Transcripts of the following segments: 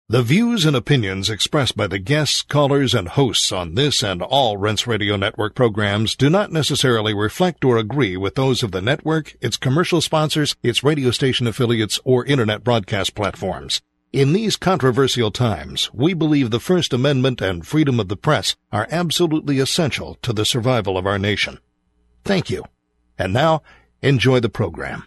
The views and opinions expressed by the guests, callers, and hosts on this and all Rense Radio Network programs do not necessarily reflect or agree with those of the network, its commercial sponsors, its radio station affiliates, or internet broadcast platforms. In these controversial times, we believe the First Amendment and freedom of the press are absolutely essential to the survival of our nation. Thank you. And now, enjoy the program.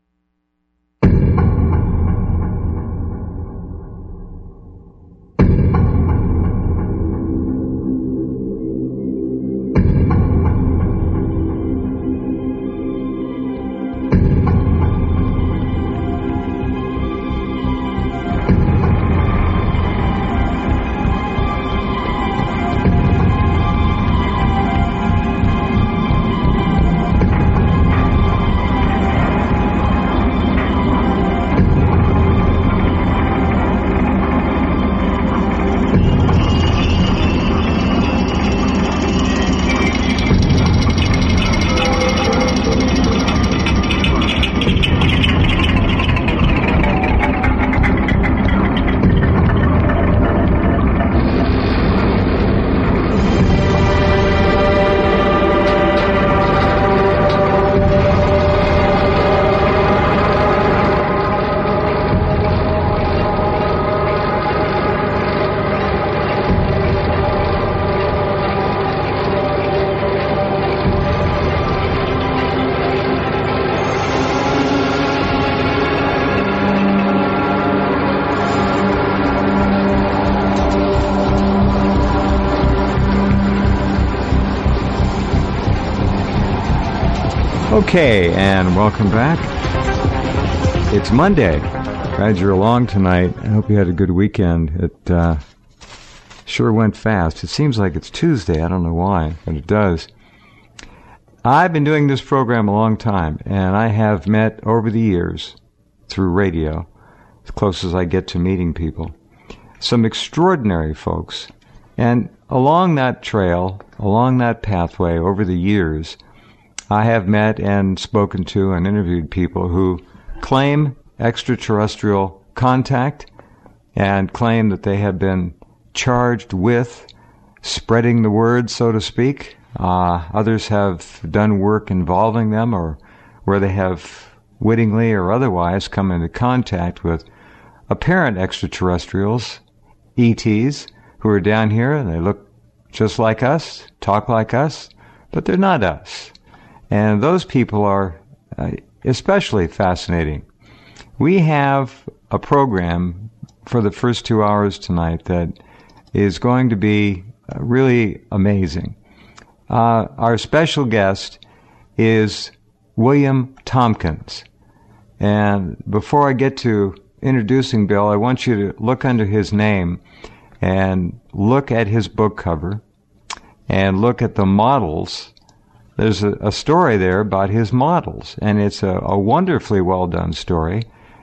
Okay, and welcome back. It's Monday. Glad you're along tonight. I hope you had a good weekend. It sure went fast. It seems like it's Tuesday. I don't know why, but it does. I've been doing this program a long time, and I have met over the years, through radio, as close as I get to meeting people, some extraordinary folks. And along that trail, along that pathway, over the years, I have met and spoken to and interviewed people who claim extraterrestrial contact and claim that they have been charged with spreading the word, so to speak. Others have done work involving them, or where they have wittingly or otherwise come into contact with apparent extraterrestrials, ETs, who are down here and they look just like us, talk like us, but they're not us. And those people are especially fascinating. We have a program for the first 2 hours tonight that is going to be really amazing. Our special guest is William Tompkins. And before I get to introducing Bill, I want you to look under his name and look at his book cover and look at the models. There's a story there about his models, and it's a wonderfully well-done story.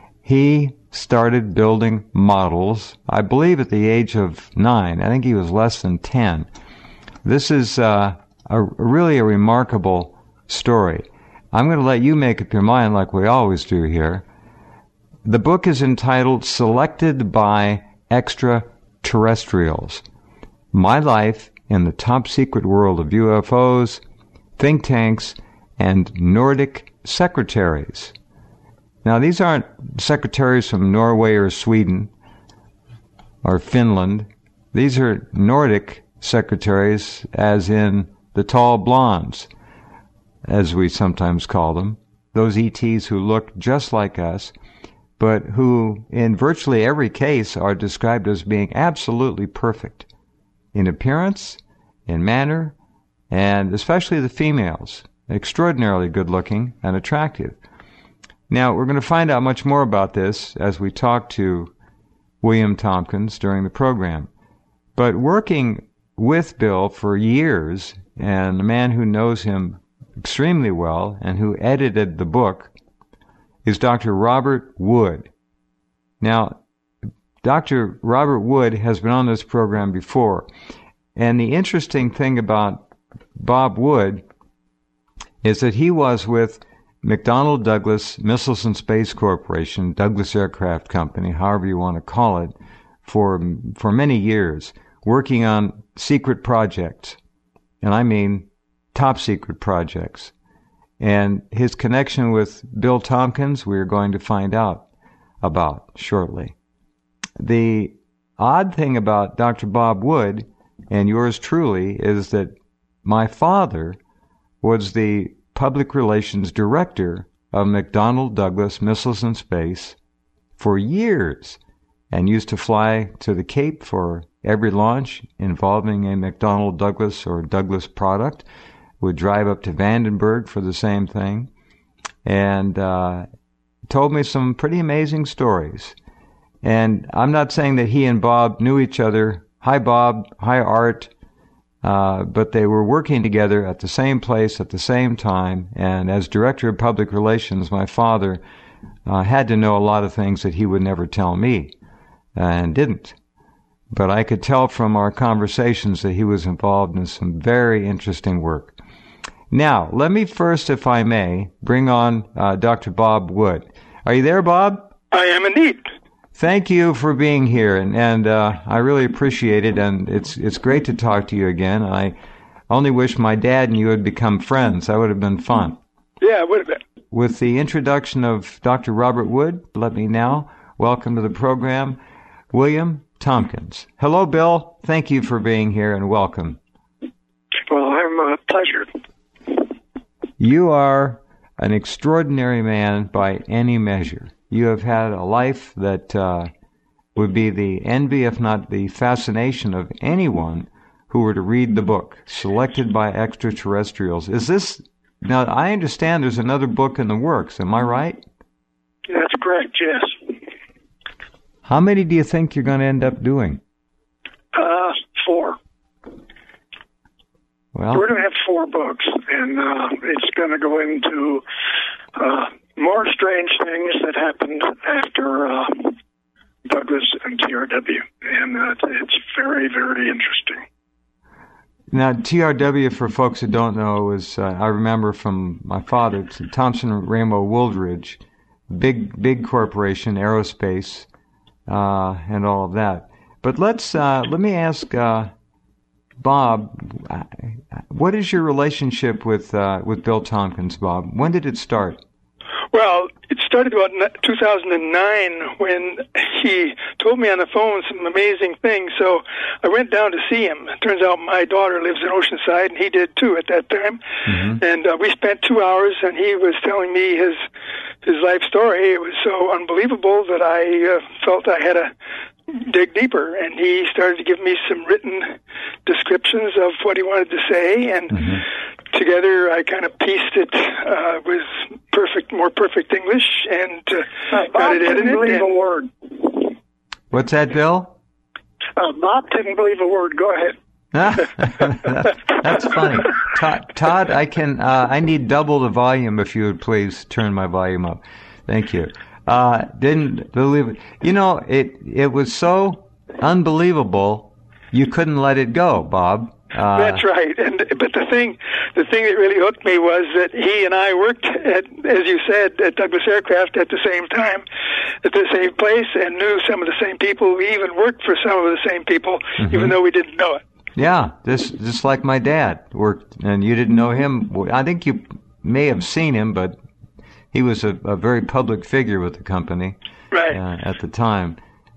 He started building models, I believe, at the age of 9. I think he was less than 10. This is really a remarkable story. I'm going to let you make up your mind like we always do here. The book is entitled Selected by Extraterrestrials: My Life in the Top Secret World of UFOs, Think Tanks, and Nordic Secretaries. Now, these aren't secretaries from Norway or Sweden or Finland. These are Nordic secretaries, as in the tall blondes, as we sometimes call them. Those ETs who look just like us, but who, in virtually every case, are described as being absolutely perfect in appearance, in manner, and especially the females, extraordinarily good-looking and attractive. Now, we're going to find out much more about this as we talk to William Tompkins during the program. But working with Bill for years, and a man who knows him extremely well and who edited the book, is Dr. Robert Wood. Now, Dr. Robert Wood has been on this program before, and the interesting thing about Bob Wood is that he was with McDonnell Douglas Missiles and Space Corporation, Douglas Aircraft Company, however you want to call it, for many years, working on secret projects, and I mean top secret projects. And his connection with Bill Tompkins, we're going to find out about shortly. The odd thing about Dr. Bob Wood and yours truly is that my father was the public relations director of McDonnell Douglas Missiles and Space for years and used to fly to the Cape for every launch involving a McDonnell Douglas or Douglas product, would drive up to Vandenberg for the same thing, and told me some pretty amazing stories. And I'm not saying that he and Bob knew each other. Hi, Bob. Hi, Art. But they were working together at the same place at the same time. And as Director of Public Relations, my father had to know a lot of things that he would never tell me, and didn't. But I could tell from our conversations that he was involved in some very interesting work. Now, let me first, if I may, bring on Dr. Bob Wood. Are you there, Bob? I am indeed. Thank you for being here, and I really appreciate it, and it's great to talk to you again. I only wish my dad and you had become friends. That would have been fun. Yeah, it would have been. With the introduction of Dr. Robert Wood, let me now welcome to the program William Tompkins. Hello, Bill. Thank you for being here, and welcome. Well, I'm a pleasure. You are an extraordinary man by any measure. You have had a life that would be the envy, if not the fascination, of anyone who were to read the book, Selected by Extraterrestrials. Is this... Now, I understand there's another book in the works. Am I right? That's correct, yes. How many do you think you're going to end up doing? 4. Well, we're going to have 4 books, and it's going to go into more strange things that happened after Douglas and TRW, and it's very, very interesting. Now, TRW, for folks that don't know, was I remember from my father, Thomson Ramo Wooldridge, big corporation, aerospace, and all of that. But let me ask Bob, what is your relationship with Bill Tompkins, Bob? When did it start? Well, it started about 2009 when he told me on the phone some amazing things. So I went down to see him. It turns out my daughter lives in Oceanside, and he did too at that time. Mm-hmm. And we spent 2 hours, and he was telling me his life story. It was so unbelievable that I felt I had to dig deeper, and he started to give me some written descriptions of what he wanted to say, and together I kind of pieced it with more perfect English, and got it edited. Bob didn't believe a word. What's that, Bill? Bob didn't believe a word. Go ahead. That's funny. Todd, I need double the volume if you would please turn my volume up. Thank you. Didn't believe it. You know, it was so unbelievable you couldn't let it go, Bob. That's right. But the thing that really hooked me was that he and I worked at, as you said, at Douglas Aircraft at the same time, at the same place, and knew some of the same people. We even worked for some of the same people, even though we didn't know it. Yeah, just like my dad worked, and you didn't know him. I think you may have seen him, but he was a very public figure with the company at the time.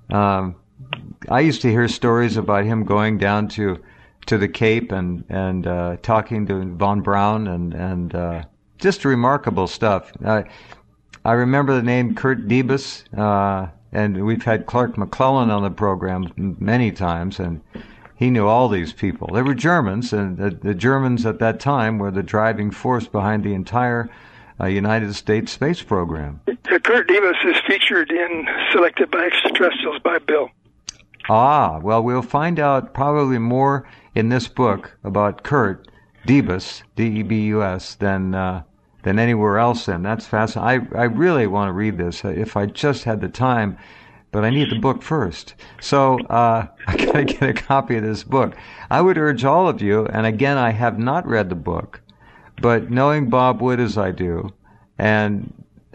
I used to hear stories about him going down to the Cape and talking to von Braun and just remarkable stuff. I remember the name Kurt Debus, and we've had Clark McClellan on the program many times, and he knew all these people. They were Germans, and the Germans at that time were the driving force behind the entire United States space program. Kurt Debus is featured in Selected by Extraterrestrials by Bill. Ah, well, we'll find out probably more in this book about Kurt Debus, D-E-B-U-S, than anywhere else. And that's fascinating. I really want to read this if I just had the time, but I need the book first. So I got to get a copy of this book. I would urge all of you, and again, I have not read the book, but knowing Bob Wood as I do, and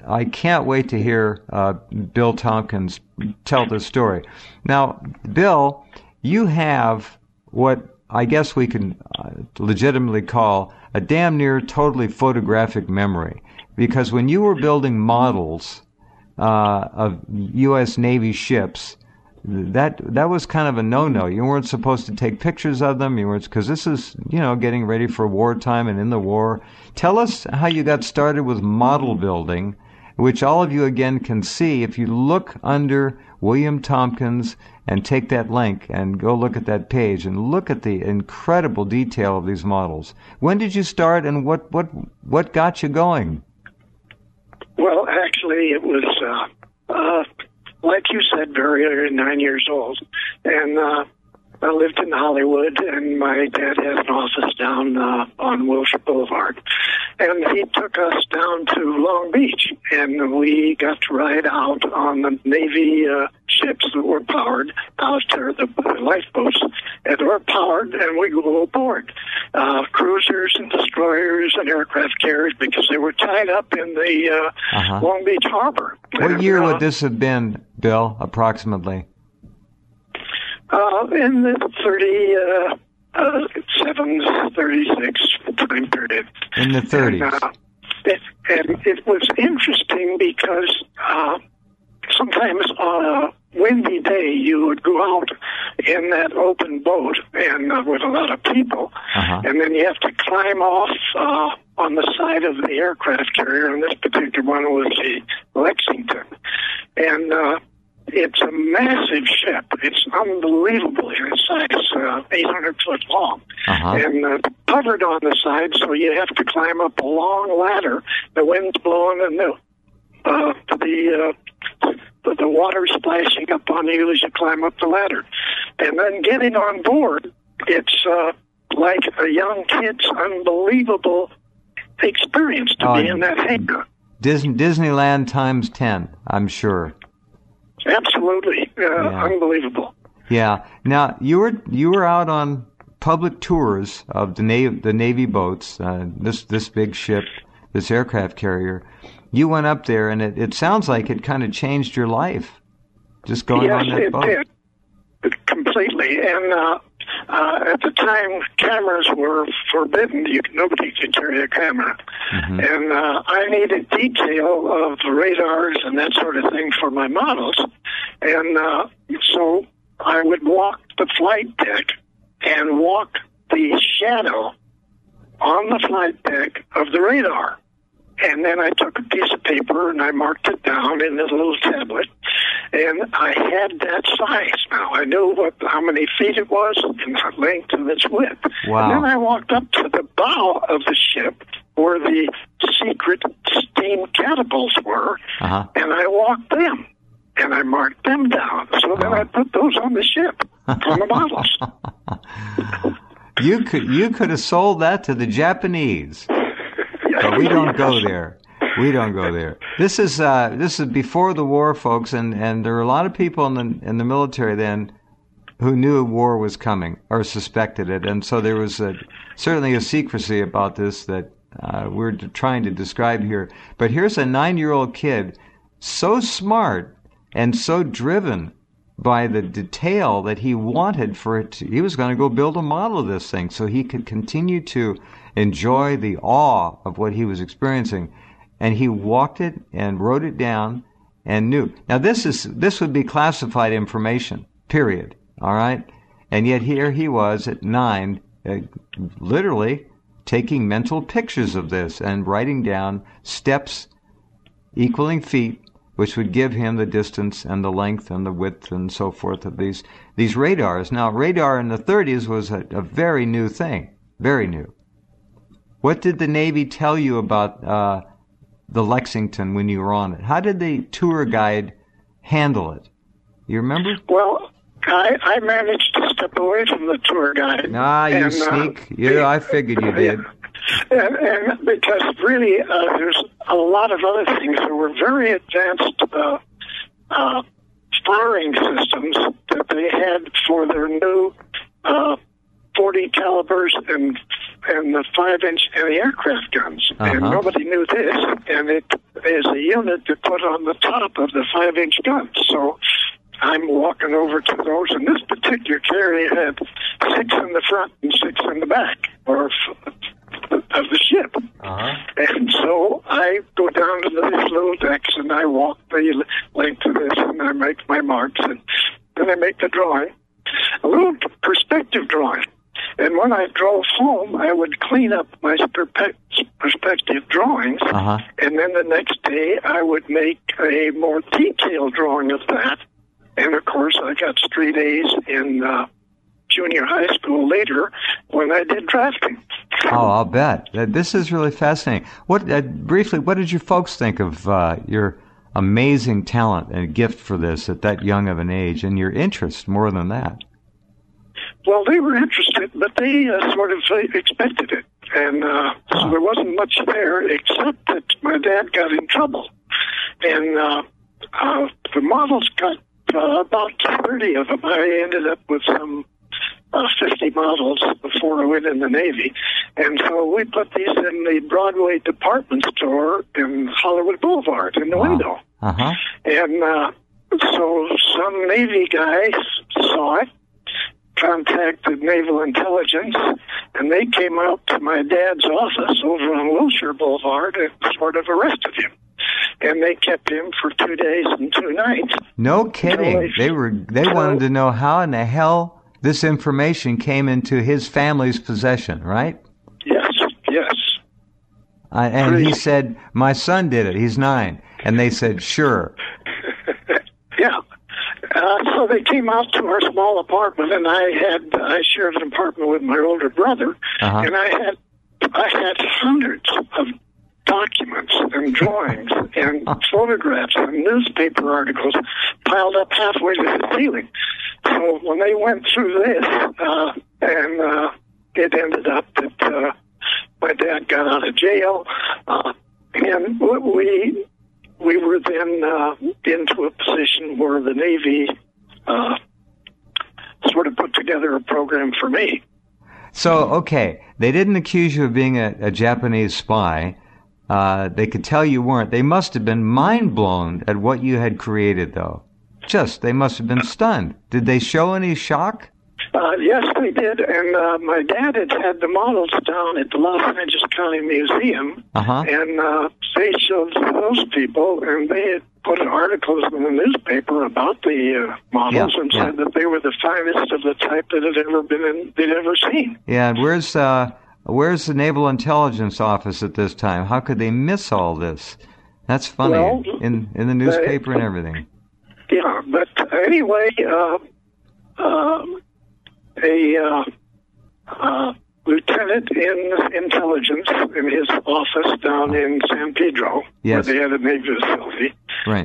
I can't wait to hear Bill Tompkins tell this story. Now, Bill, you have what I guess we can legitimately call a damn near totally photographic memory, because when you were building models of U.S. Navy ships, that was kind of a no-no. You weren't supposed to take pictures of them. You weren't, because this is, getting ready for wartime and in the war. Tell us how you got started with model building, which all of you again can see if you look under William Tompkins and take that link and go look at that page and look at the incredible detail of these models. When did you start, and what got you going? Well, actually, it was, like you said, very early, 9 years old. And I lived in Hollywood, and my dad had an office down on Wilshire Boulevard. And he took us down to Long Beach, and we got to ride out on the Navy ships that were powered out there, the lifeboats that were powered, and we go aboard cruisers and destroyers and aircraft carriers because they were tied up in the Long Beach harbor. What year would this have been, Bill, approximately? In the 37, 36 time period. In the 30s. And it was interesting because sometimes on a windy day you would go out in that open boat and with a lot of people, and then you have to climb off on the side of the aircraft carrier, and this particular one was the Lexington. And it's a massive ship. It's unbelievable in its size, 800 foot long, and covered on the side, so you have to climb up a long ladder. The wind's blowing, and the water's splashing up on you as you climb up the ladder. And then getting on board, it's like a young kid's unbelievable experience to be in that hangar. Disneyland times 10, I'm sure. Absolutely, unbelievable. Yeah. Now you were out on public tours of the Navy boats. This big ship, this aircraft carrier. You went up there, and it sounds like it kind of changed your life. Just going on that boat. Yes, it did completely. And at the time, cameras were forbidden. Nobody could carry a camera. And I needed detail of the radars and that sort of thing for my models. And so I would walk the flight deck and walk the shadow on the flight deck of the radar. And then I took a piece of paper and I marked it down in this little tablet. And I had that size now. I knew how many feet it was and the length and its width. Wow. And then I walked up to the bow of the ship where the secret steam catapults were, and I walked them. And I marked them down. So then I put those on the ship on the models. You could have sold that to the Japanese. But we don't go there. We don't go there. This is before the war, folks, and there were a lot of people in the military then who knew war was coming or suspected it, and so there was certainly a secrecy about this that we're trying to describe here. But here's a 9-year-old kid, so smart and so driven by the detail that he wanted for it. He was going to go build a model of this thing so he could continue to enjoy the awe of what he was experiencing. And he walked it and wrote it down and knew. Now this would be classified information, period. All right? And yet here he was at 9, literally taking mental pictures of this and writing down steps equaling feet, which would give him the distance and the length and the width and so forth of these radars. Now, radar in the 30s was a very new thing, very new. What did the Navy tell you about the Lexington when you were on it? How did the tour guide handle it? You remember? Well, I managed to step away from the tour guide. You sneak. I figured you did. And because really there's a lot of other things. There were very advanced firing systems that they had for their new 40 calibers and the 5-inch anti-aircraft guns. And nobody knew this. And it is a unit on the top of the 5-inch guns. So I'm walking over to those, and this particular carrier had 6 in the front and 6 in the back, of the ship. And so I go down to these little decks, and I walk the length of this, and I make my marks, and then I make the drawing, a little perspective drawing. And when I drove home, I would clean up my perspective drawings, and then the next day I would make a more detailed drawing of that. And, of course, I got straight A's in junior high school later when I did drafting. Oh, I'll bet. This is really fascinating. Briefly, what did your folks think of your amazing talent and gift for this at that young of an age, and your interest more than that? Well, they were interested, but they sort of expected it. And so there wasn't much there, except that my dad got in trouble. And the models got about 30 of them. I ended up with some 50 models before I went in the Navy. And so we put these in the Broadway department store in Hollywood Boulevard in the window. And so some Navy guy saw it, contacted Naval Intelligence, and they came out to my dad's office over on Wilshire Boulevard and sort of arrested him. And they kept him for 2 days and 2 nights. No kidding. They wanted to know how in the hell this information came into his family's possession, right? Yes. And he said, my son did it. He's 9. And they said, sure. Yeah. So they came out to our small apartment, and I shared an apartment with my older brother, and I had hundreds of documents and drawings and photographs and newspaper articles piled up halfway to the ceiling. So when they went through this, and it ended up that my dad got out of jail, and we were then into a position where the Navy sort of put together a program for me. So, okay, they didn't accuse you of being a Japanese spy. They could tell you weren't. They must have been mind blown at what you had created, though. They must have been stunned. Did they show any shock? Yes, they did. And my dad had the models down at the Los Angeles County Museum, and they showed those people, and they had put articles in the newspaper about the models and said that they were the finest of the type that they'd ever seen. Yeah, and where's the Naval Intelligence Office at this time? How could they miss all this? That's funny. Well, in the newspaper and everything. Yeah, but anyway, a lieutenant in intelligence in his office down in San Pedro, where they had a Navy facility. Right.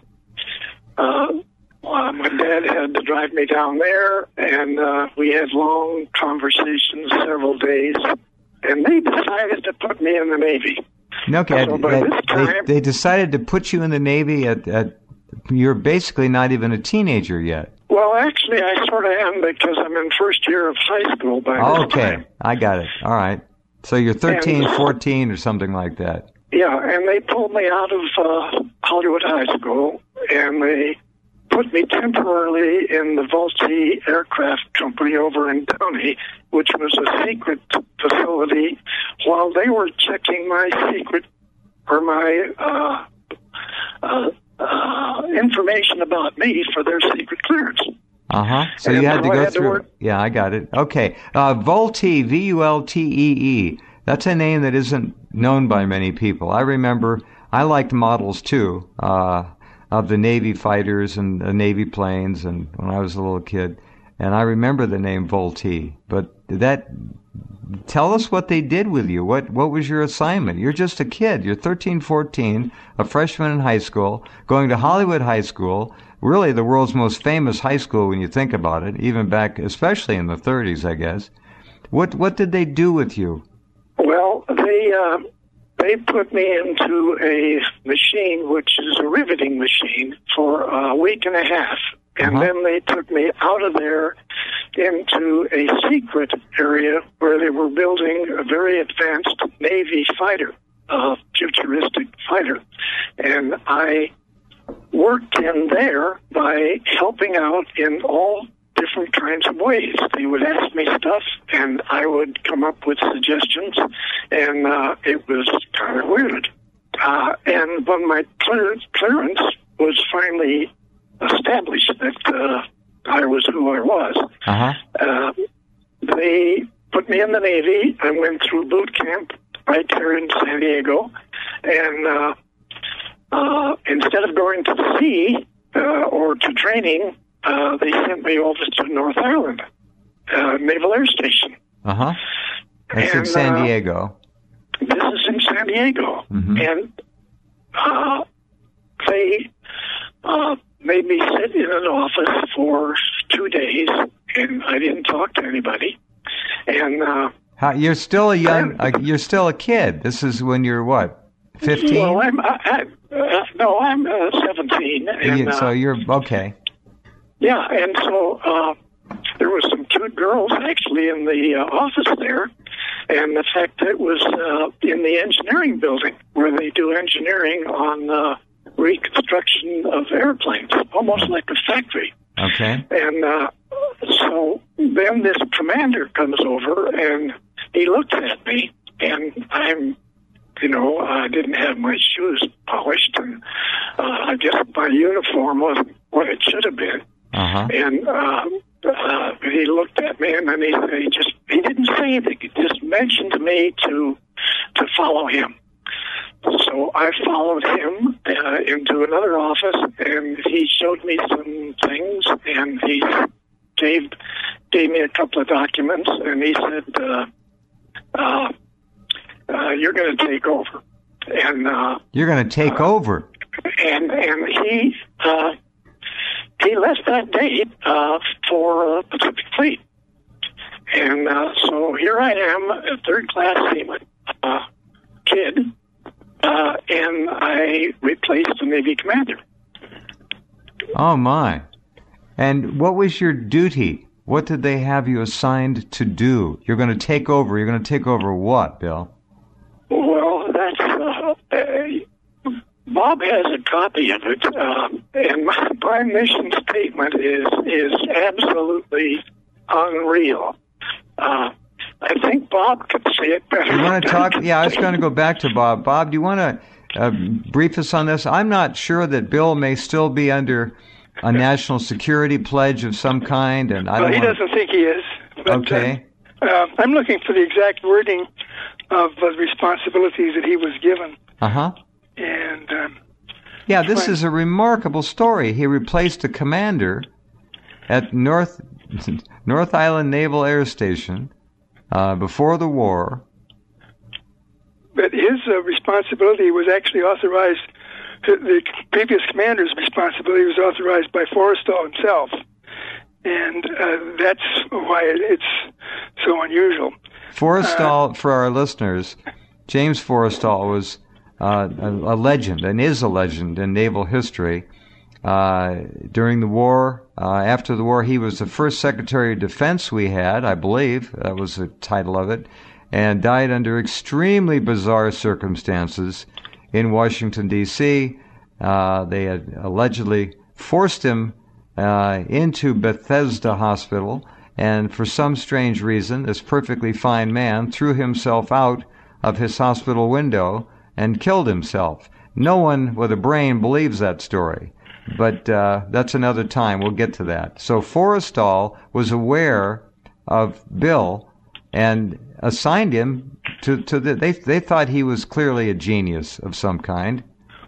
My dad had to drive me down there, and we had long conversations, several days, and they decided to put me in the Navy. Okay, so they decided to put you in the Navy at you're basically not even a teenager yet. Well, actually, I sort of am because I'm in first year of high school by this time. Okay, I got it. All right. So you're 13, 14 or something like that. Yeah, and they pulled me out of Hollywood High School, and they put me temporarily in the Vultee Aircraft Company over in Downey, which was a secret facility, while they were checking my secret, or my information about me for their secret clearance. So you had to go through it. Yeah, I got it. Okay. Vultee, Vultee. That's a name that isn't known by many people. I remember I liked models too, of the Navy fighters and the Navy planes, and when I was a little kid. And I remember the name Vultee. But tell us what they did with you. What was your assignment? You're just a kid. You're 13, 14, a freshman in high school, going to Hollywood High School, really the world's most famous high school when you think about it, even back, especially in the 30s, I guess. What did they do with you? Well, they put me into a machine, which is a riveting machine, for a week and a half. And then they took me out of there into a secret area where they were building a very advanced Navy fighter, a futuristic fighter. And I worked in there by helping out in all different kinds of ways. They would ask me stuff, and I would come up with suggestions, and it was kind of weird. And when my clearance was finally established that I was who I was, they put me in the Navy. I went through boot camp right here in San Diego, and instead of going to sea or to training, they sent me over to North Island Naval Air Station. That's in San Diego. This is in San Diego. And they made me sit in an office for 2 days, and I didn't talk to anybody. And you're still you're still a kid. This is when you're what, 15? Well, I'm 17. And, so you're okay. Yeah, and so there was some cute girls actually in the office there, and the fact that it was in the engineering building where they do engineering on reconstruction of airplanes, almost like a factory. Okay. And so then this commander comes over, and he looks at me, and I didn't have my shoes polished, and I guess my uniform wasn't what it should have been. And he looked at me, and then he didn't say anything. He just mentioned to me to follow him. So I followed him into another office, and he showed me some things, and he gave me a couple of documents, and he said, "You're going to take over." And you're going to take over. And he left that day for Pacific Fleet. And so here I am, a third-class seaman kid, and I replaced the Navy commander. Oh, my. And what was your duty? What did they have you assigned to do? You're going to take over. You're going to take over what, Bill? Well, that's... Bob has a copy of it, and my mission statement is absolutely unreal. I think Bob could say it better. You want to talk? Yeah, I was going to go back to Bob. Bob, do you want to brief us on this? I'm not sure that Bill may still be under a national security pledge of some kind, and he doesn't think he is. But, okay. I'm looking for the exact wording of the responsibilities that he was given. And yeah, this is a remarkable story. He replaced a commander at North Island Naval Air Station before the war. But his responsibility was actually authorized. The previous commander's responsibility was authorized by Forrestal himself, and that's why it's so unusual. Forrestal, for our listeners, James Forrestal was a legend, and is a legend in naval history. During the war, after the war, he was the first Secretary of Defense we had, I believe. That was the title of it. And died under extremely bizarre circumstances in Washington, D.C. They had allegedly forced him into Bethesda Hospital, and for some strange reason, this perfectly fine man threw himself out of his hospital window and killed himself. No one with a brain believes that story, but that's another time. We'll get to that. So Forrestal was aware of Bill and assigned him to they thought he was clearly a genius of some kind.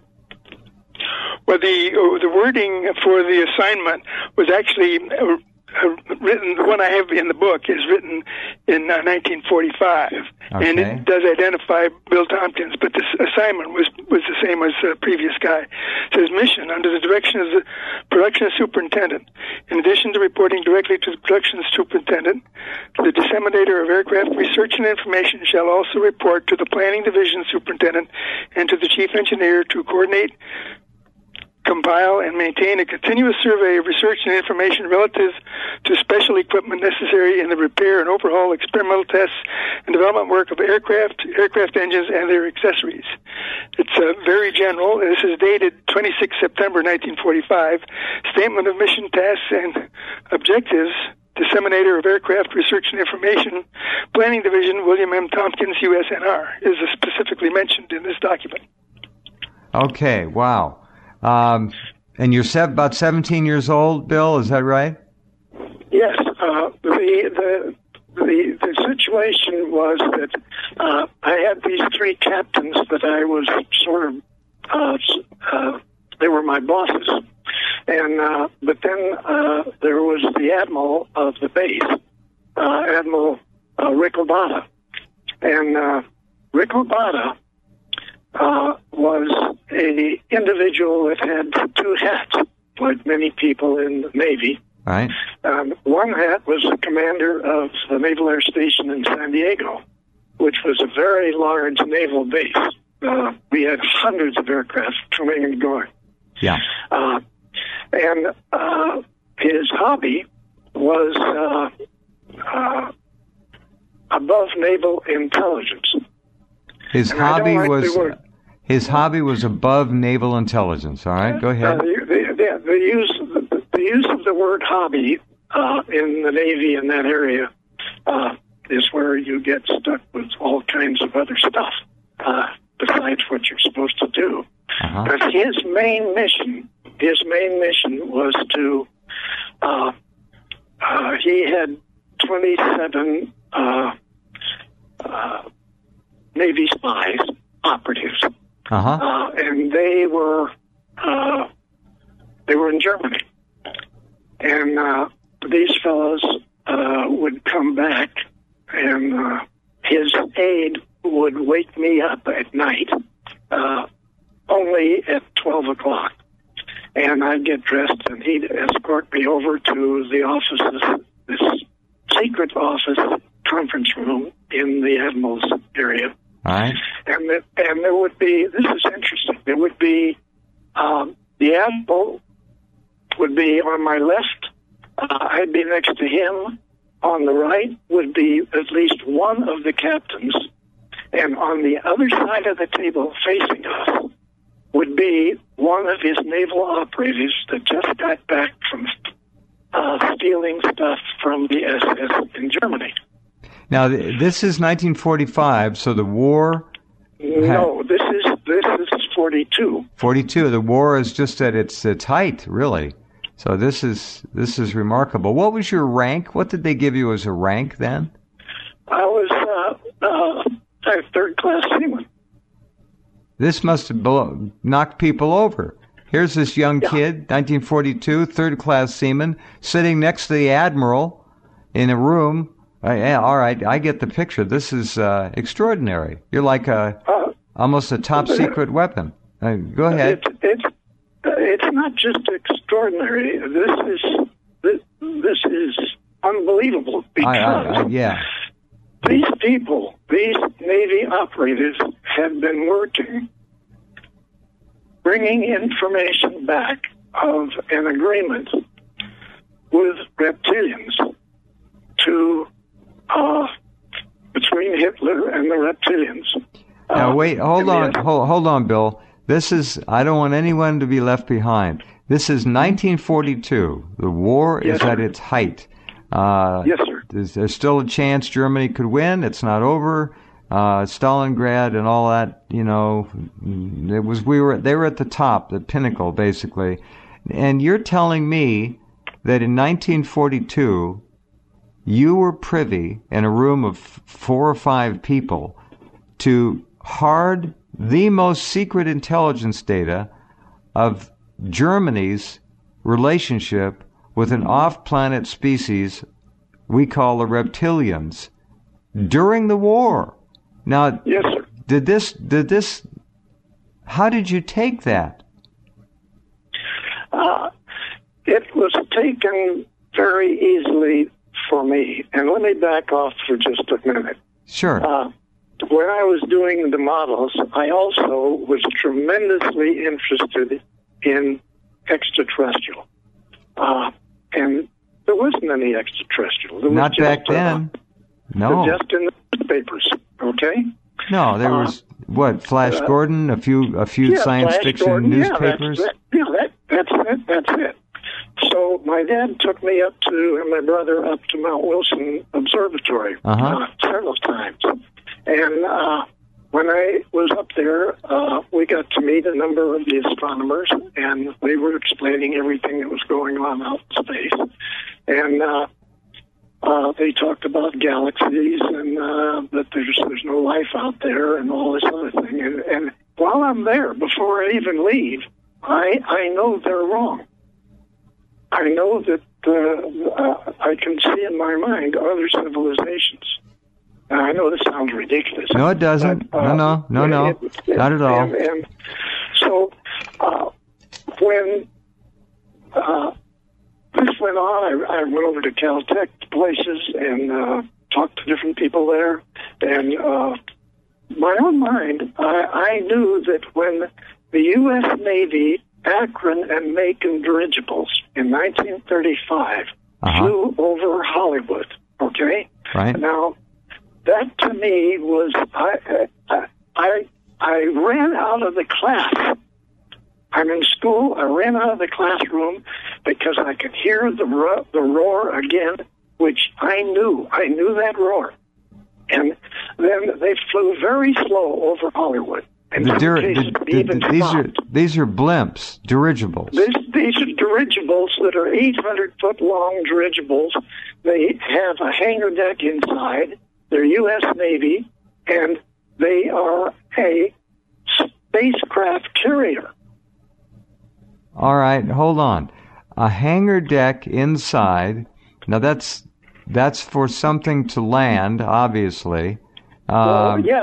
Well, the wording for the assignment was actually written. The one I have in the book is written in 1945, and it does identify Bill Tompkins. But this assignment was the same as the previous guy. It says, mission under the direction of the production superintendent. In addition to reporting directly to the production superintendent, the disseminator of aircraft research and information shall also report to the planning division superintendent and to the chief engineer to coordinate compile and maintain a continuous survey of research and information relative to special equipment necessary in the repair and overhaul, experimental tests, and development work of aircraft engines, and their accessories. It's very general. This is dated 26 September 1945. Statement of mission, tasks, and objectives. Disseminator of Aircraft Research and Information, Planning Division, William M. Tompkins, USNR, is specifically mentioned in this document. Okay, wow. And you're about 17 years old, Bill, is that right? Yes. The situation was that I had these three captains that I was sort of, they were my bosses. And but then there was the admiral of the base, Admiral Rick Labata. And Rick Labata was a individual that had two hats, like many people in the Navy. Right. One hat was the commander of the Naval Air Station in San Diego, which was a very large naval base. We had hundreds of aircraft coming and going. Yeah. And his hobby was above naval intelligence. His hobby was above naval intelligence. All right, go ahead. The use of the word hobby in the Navy in that area is where you get stuck with all kinds of other stuff besides what you're supposed to do. Uh-huh. But his main mission was to. He had 27 Navy spies, operatives, and they were in Germany, and these fellows would come back, and his aide would wake me up at night, only at 12 o'clock. And I'd get dressed, and he'd escort me over to the offices, this secret office conference room in the Admiral's area. All right. And there would be, this is interesting, there would be, the Admiral would be on my left, I'd be next to him. On the right would be at least one of the captains, and on the other side of the table facing us would be one of his naval operatives that just got back from stealing stuff from the SS in Germany. Now, this is 1945, so the war... No, this is 42. 42. The war is just at its height, really. So this is remarkable. What was your rank? What did they give you as a rank then? I was a third-class seaman. This must have knocked people over. Here's this young kid, 1942, third-class seaman, sitting next to the Admiral in a room. Yeah, all right, I get the picture. This is extraordinary. You're like almost a top-secret weapon. Go ahead. It's not just extraordinary. This is unbelievable because these people, these Navy operatives, have been working, bringing information back of an agreement with reptilians between Hitler and the reptilians. Now wait, hold on, Bill. This is, I don't want anyone to be left behind. This is 1942. The war is at its height. Yes, sir. There's still a chance Germany could win. It's not over. Stalingrad and all that, you know, they were at the top, the pinnacle, basically. And you're telling me that in 1942, you were privy in a room of 4 or 5 people to the most secret intelligence data of Germany's relationship with an off-planet species we call the reptilians during the war. Now, yes, sir. Did this? How did you take that? It was taken very easily for me. And let me back off for just a minute. Sure. When I was doing the models, I also was tremendously interested in extraterrestrial. And there wasn't any extraterrestrial. There Not was back just, then. No. Just in the newspapers, okay? No, there was, Flash Gordon, a few science Flash fiction Gordon, newspapers? That's it. So my dad took me and my brother up to Mount Wilson Observatory several times. And when I was up there, we got to meet a number of the astronomers, and they were explaining everything that was going on out in space. And they talked about galaxies and that there's no life out there and all this other thing. And while I'm there, before I even leave, I know they're wrong. I know that I can see in my mind other civilizations. I know this sounds ridiculous. No, it doesn't. But, no, not at all. And so when this went on, I went over to Caltech places and talked to different people there. And my own mind, I knew that when the U.S. Navy Akron and Macon dirigibles in 1935 flew over Hollywood, okay? Right. Now, that to me was, I ran out of the class. I'm in school. I ran out of the classroom because I could hear the roar again, which I knew. I knew that roar. And then they flew very slow over Hollywood. These are blimps, dirigibles. These are dirigibles that are 800-foot long dirigibles. They have a hangar deck inside. They're U.S. Navy, and they are a spacecraft carrier. All right, hold on. A hangar deck inside. Now that's for something to land, obviously. Yeah.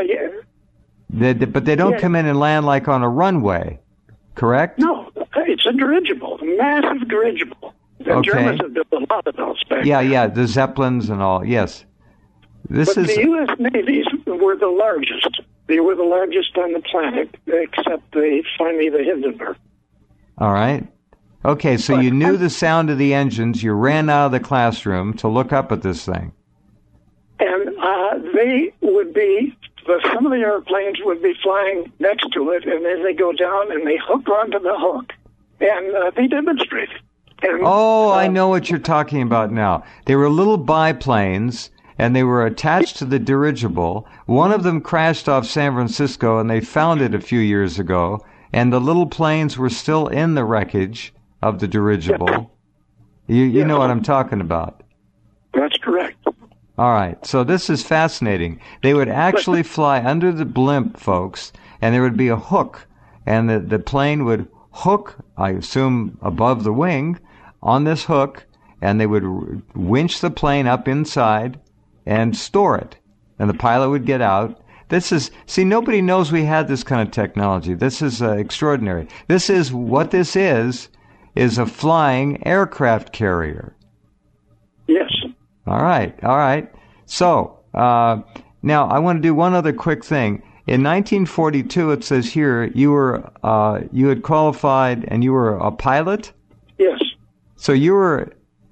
But they don't come in and land like on a runway, correct? No, it's a dirigible, a massive dirigible. The Germans have built a lot of those back then. Yeah, the Zeppelins and all, yes. The U.S. Navies were the largest. They were the largest on the planet, except finally the Hindenburg. All right. Okay, so you knew the sound of the engines. You ran out of the classroom to look up at this thing. And they would be... some of the airplanes would be flying next to it, and then they go down and they hook onto the hook, and they demonstrate it. And, I know what you're talking about now. They were little biplanes, and they were attached to the dirigible. One of them crashed off San Francisco, and they found it a few years ago, and the little planes were still in the wreckage of the dirigible. You know what I'm talking about. That's correct. All right, so this is fascinating. They would actually fly under the blimp, folks, and there would be a hook, and the plane would hook, I assume, above the wing on this hook, and they would winch the plane up inside and store it, and the pilot would get out. Nobody knows we had this kind of technology. This is extraordinary. What this is a flying aircraft carrier. Yes. All right. So, now I want to do one other quick thing. In 1942, it says here, you had qualified and you were a pilot? Yes. So you were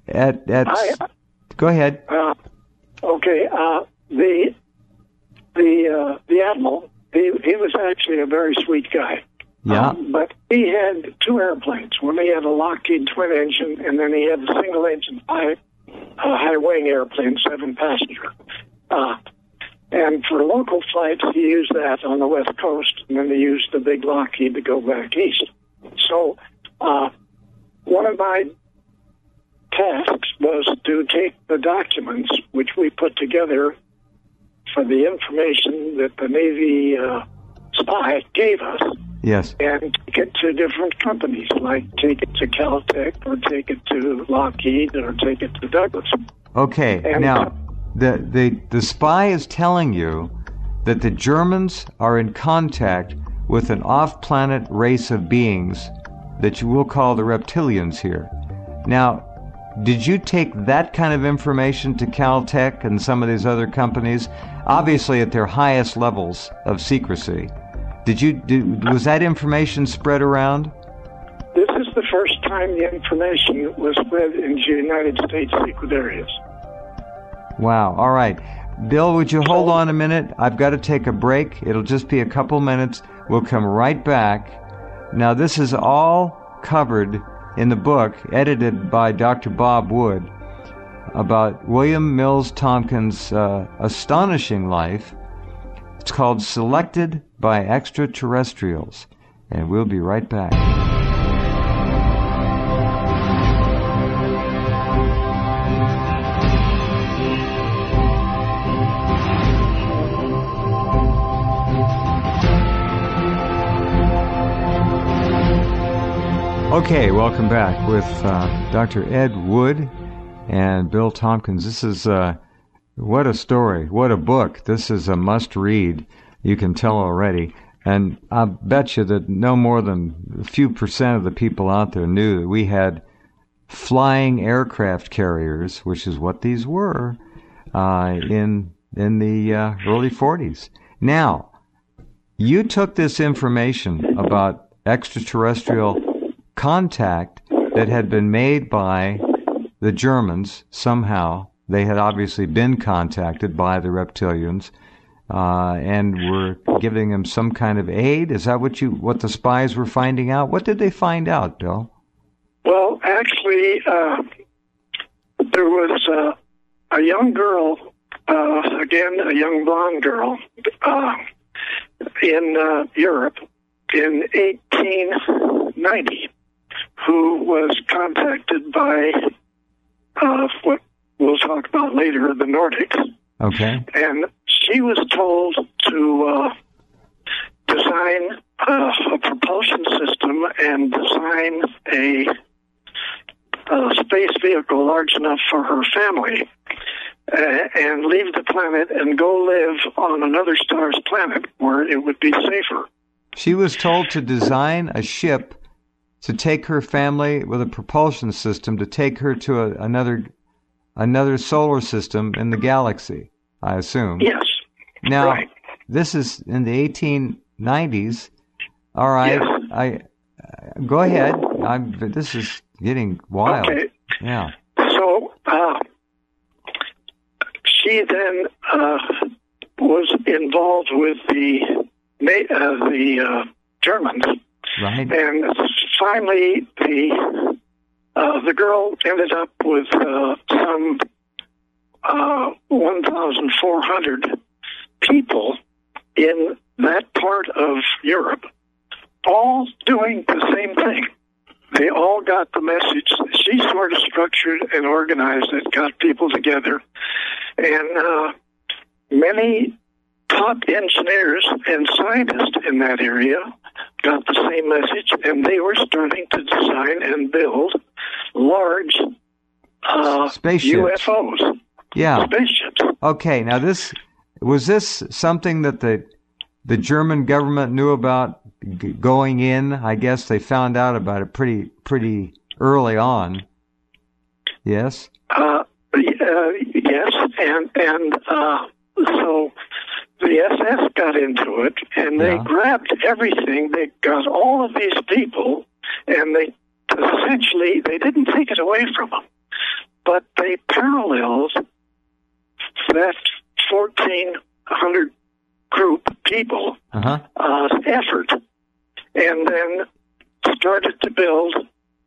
go ahead. Okay. The admiral, he was actually a very sweet guy. Yeah. But he had two airplanes. One, he had a Lockheed twin engine, and then he had a single engine high-wing airplane, 7-passenger. And for local flights, he used that on the West Coast, and then he used the big Lockheed to go back east. So one of my tasks was to take the documents, which we put together for the information that the Navy spy gave us. Yes. And take it to different companies, like take it to Caltech, or take it to Lockheed, or take it to Douglas. Okay, and now, the spy is telling you that the Germans are in contact with an off-planet race of beings that you will call the reptilians here. Now, did you take that kind of information to Caltech and some of these other companies, obviously at their highest levels of secrecy? Was that information spread around? This is the first time time the information was spread into United States secret areas. Wow. All right. Bill, would you hold on a minute? I've got to take a break. It'll just be a couple minutes. We'll come right back. Now, this is all covered in the book, edited by Dr. Bob Wood, about William Mills Tompkins' astonishing life. It's called Selected by Extraterrestrials. And we'll be right back. Okay, welcome back with Dr. Ed Wood and Bill Tompkins. This is, what a story, what a book. This is a must-read, you can tell already. And I bet you that no more than a few percent of the people out there knew that we had flying aircraft carriers, which is what these were, in the early 40s. Now, you took this information about extraterrestrial contact that had been made by the Germans somehow. They had obviously been contacted by the reptilians, and were giving them some kind of aid. Is that what the spies were finding out? What did they find out, Bill? Well, actually, there was a young girl, again, a young blonde girl, in Europe in 1890, who was contacted by what we'll talk about later, the Nordics. Okay. And she was told to design a propulsion system and design a space vehicle large enough for her family, and leave the planet and go live on another star's planet where it would be safer. She was told to design a ship to take her family with a propulsion system to take her to another solar system in the galaxy, I assume. Yes. Now, right. This is in the 1890s. All right. Yes. Go ahead. This is getting wild. Okay. Yeah. So she then was involved with the Germans, Right. and finally the girl ended up with some 1,400 people in that part of Europe, all doing the same thing. They all got the message. She sort of structured and organized it, got people together, and many top engineers and scientists in that area got the same message, and they were starting to design and build large spaceships. UFOs. Yeah. Spaceships. Okay. Now, was this something that the German government knew about going in? I guess they found out about it pretty early on. Yes. Yes, and so the SS got into it, and they grabbed everything. They got all of these people, and they didn't take it away from them, but they paralleled that 1,400 group people effort, and then started to build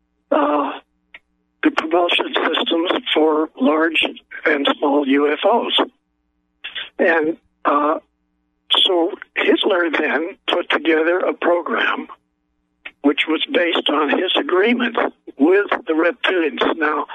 the propulsion systems for large and small UFOs. And so Hitler then put together a program which was based on his agreement with the reptilians. Now,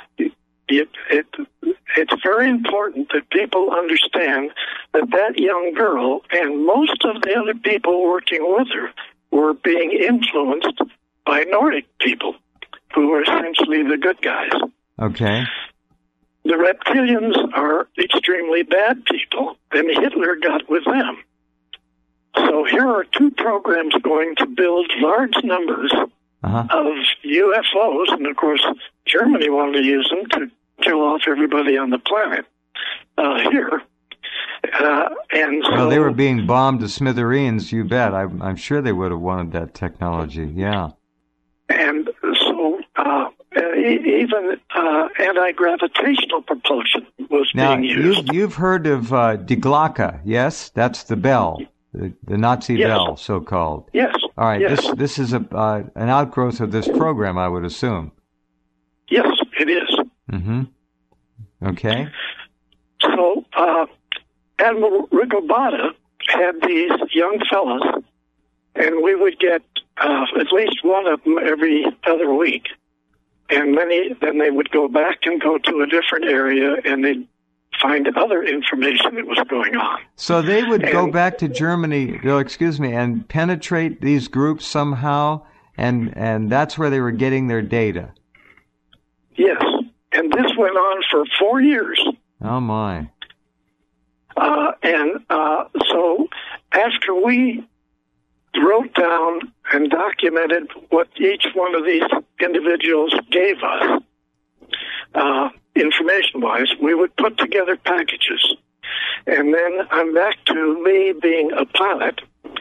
it's very important that people understand that young girl and most of the other people working with her were being influenced by Nordic people, who were essentially the good guys. Okay. The reptilians are extremely bad people, and Hitler got with them. So here are two programs going to build large numbers of UFOs, and of course, Germany wanted to use them to kill off everybody on the planet here. And so, well, they were being bombed to smithereens, you bet. I'm sure they would have wanted that technology, yeah. And so even anti-gravitational propulsion was being used. Now, you've heard of Die Glocke, yes? That's the bell, the Nazi bell, so-called. Yes. All right, yes. This is an outgrowth of this program, I would assume. Yes, it is. Mm-hmm. Okay. So, Admiral Ricobata had these young fellas, and we would get at least one of them every other week. And then they would go back and go to a different area, and they'd find other information that was going on. So they would go back to Germany, and penetrate these groups somehow, and that's where they were getting their data. Yes, and this went on for 4 years. Oh, my. So after we wrote down and documented what each one of these individuals gave us, information-wise, we would put together packages. And then I'm back to me being a pilot.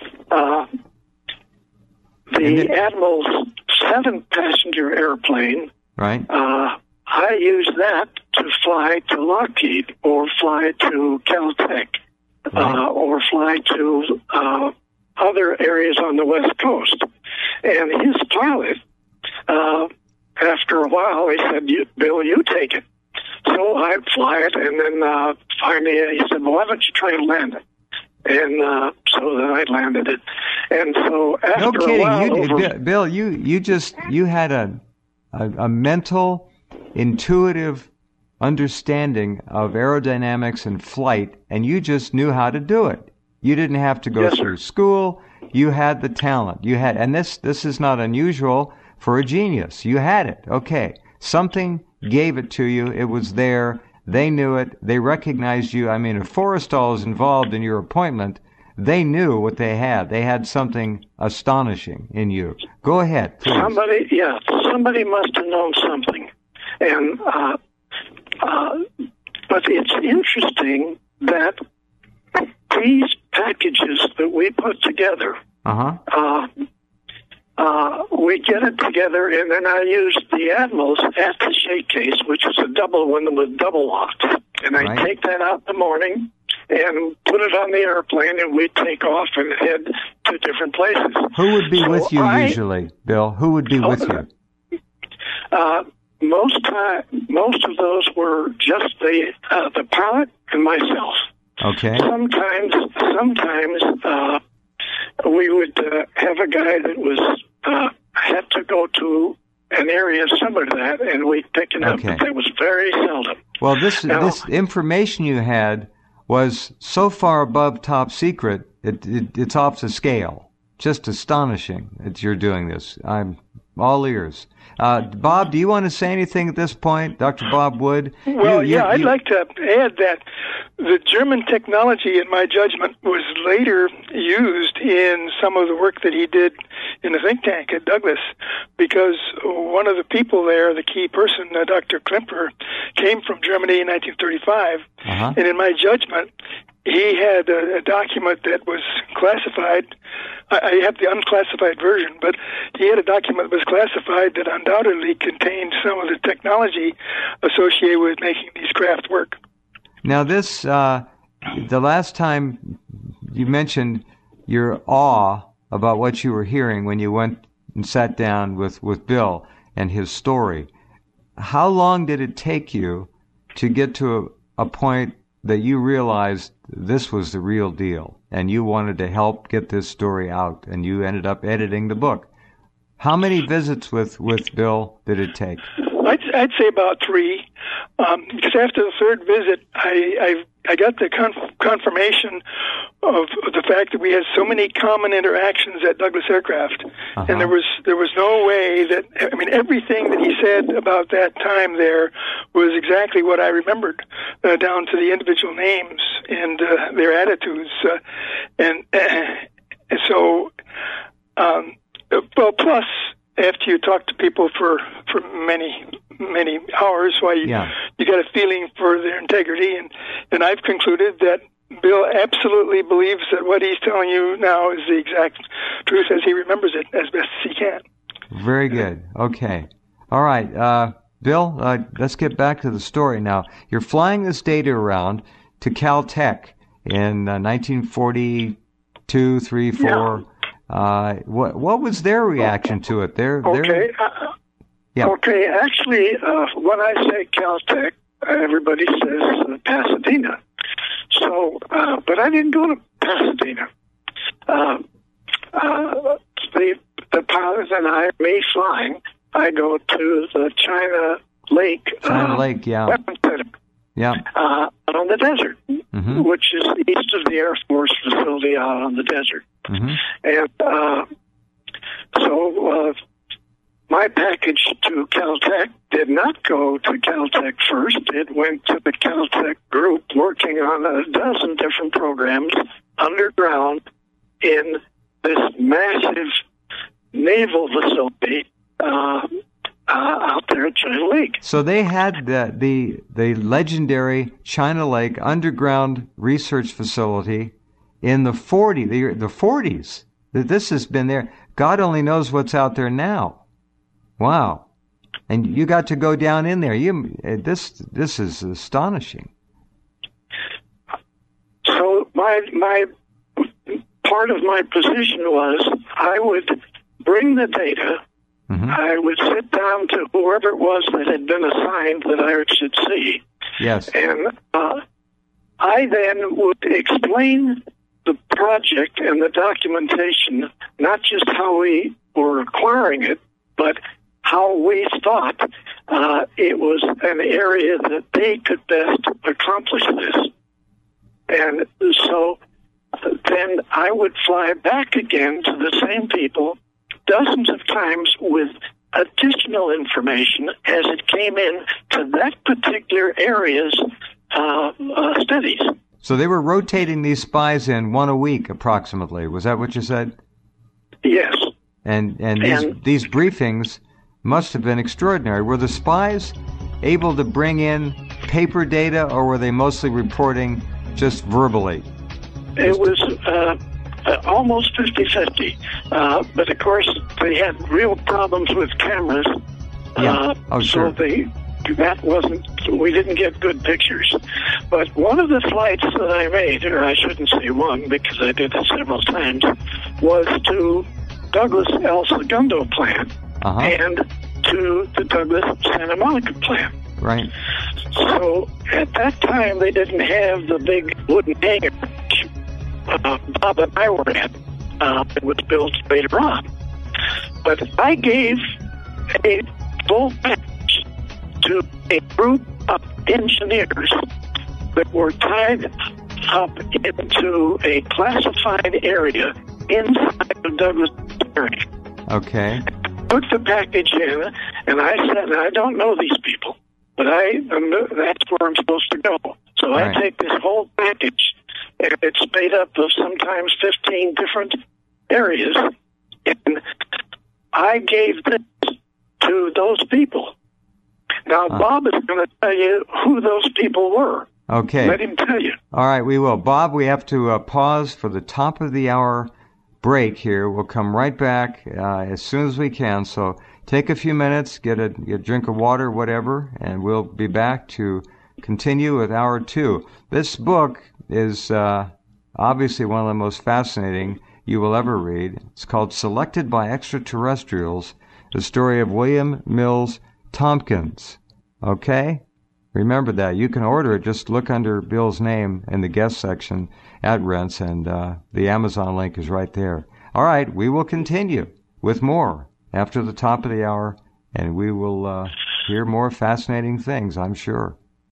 The Admiral's 7-passenger airplane, right? I used that to fly to Lockheed or fly to Caltech, right. Or fly to other areas on the West Coast. And his pilot, after a while, he said, Bill, you take it. So I'd fly it, and then finally he said, well, why don't you try and land it? And so then I landed it. And so after a while... Bill, you had a mental, intuitive understanding of aerodynamics and flight, and you just knew how to do it. You didn't have to go through school. You had the talent. You had, and this is not unusual for a genius. You had it. Okay. Something gave it to you. It was there. They knew it. They recognized you. I mean, if Forrestal is involved in your appointment, they knew what they had. They had something astonishing in you. Go ahead, please. Somebody must have known something. And, but it's interesting that these packages that we put together, we get it together, and then I use the Admiral's attaché case, which is a double one with double locks. And I take that out in the morning and put it on the airplane, and we take off and head to different places. Who would be with you usually, Bill? Who would be with you? Most of those were just the pilot and myself. Okay. Sometimes we would have a guy that was had to go to an area similar to that, and we'd pick it up. But that was very seldom. Well, this information you had was so far above top secret, it's off the scale. Just astonishing that you're doing this. I'm all ears. Bob, do you want to say anything at this point, Dr. Bob Wood? Well, I'd like to add that the German technology, in my judgment, was later used in some of the work that he did in the think tank at Douglas, because one of the people there, the key person, Dr. Klimper, came from Germany in 1935, and in my judgment, he had a document that was classified. I have the unclassified version, but he had a document that was classified that undoubtedly contained some of the technology associated with making these craft work. Now this, the last time you mentioned your awe about what you were hearing when you went and sat down with Bill and his story. How long did it take you to get to a point that you realized this was the real deal and you wanted to help get this story out, and you ended up editing the book? How many visits with Bill did it take? I'd say about 3, because after the third visit, I got the confirmation of the fact that we had so many common interactions at Douglas Aircraft, and there was no way that, I mean, everything that he said about that time there was exactly what I remembered, down to the individual names and their attitudes, and so well, plus, after you talk to people for many hours, you get a feeling for their integrity, and I've concluded that Bill absolutely believes that what he's telling you now is the exact truth as he remembers it, as best as he can. Very good. Okay. All right, Bill, let's get back to the story now. You're flying this data around to Caltech in 1942, 3, 4. Yeah. What was their reaction to it? Okay, actually, when I say Caltech, everybody says Pasadena. So, but I didn't go to Pasadena. The pilots and I, me flying, I go to the China Lake. Weapons Center. Yeah. On the desert, which is east of the Air Force facility out on the desert. And so my package to Caltech did not go to Caltech first. It went to the Caltech group working on a dozen different programs underground in this massive naval facility out there at China Lake. So they had the legendary China Lake underground research facility in the 40s. This has been there. God only knows what's out there now. Wow. And you got to go down in there. This is astonishing. So my part of my position was I would bring the data. I would sit down to whoever it was that had been assigned that I should see. Yes. And I then would explain the project and the documentation, not just how we were acquiring it, but how we thought it was an area that they could best accomplish this. And so then I would fly back again to the same people dozens of times with additional information as it came in to that particular area's studies. So they were rotating these spies in one a week, approximately. Was that what you said? Yes. And these briefings must have been extraordinary. Were the spies able to bring in paper data, or were they mostly reporting just verbally? It was almost 50-50. But, of course, they had real problems with cameras. Yeah. Sure. So we didn't get good pictures. But one of the flights that I made, or I shouldn't say one because I did it several times, was to Douglas El Segundo plant and to the Douglas Santa Monica plant. Right. So at that time, they didn't have the big wooden hangar Bob and I were at. It was built later on. But I gave a full package to a group of engineers that were tied up into a classified area inside the Douglas area. Okay. I took the package in, and I said, I don't know these people, but that's where I'm supposed to go. So I take this whole package, and it's made up of sometimes 15 different areas, and I gave this to those people. Now, Bob is going to tell you who those people were. Okay. Let him tell you. All right, we will. Bob, we have to pause for the top of the hour break here. We'll come right back as soon as we can. So take a few minutes, get a drink of water, whatever, and we'll be back to continue with hour 2. This book is obviously one of the most fascinating you will ever read. It's called Selected by Extraterrestrials, the story of William Mills Tompkins. Okay? Remember that. You can order it. Just look under Bill's name in the guest section at Rense, and the Amazon link is right there. All right, we will continue with more after the top of the hour, and we will hear more fascinating things, I'm sure.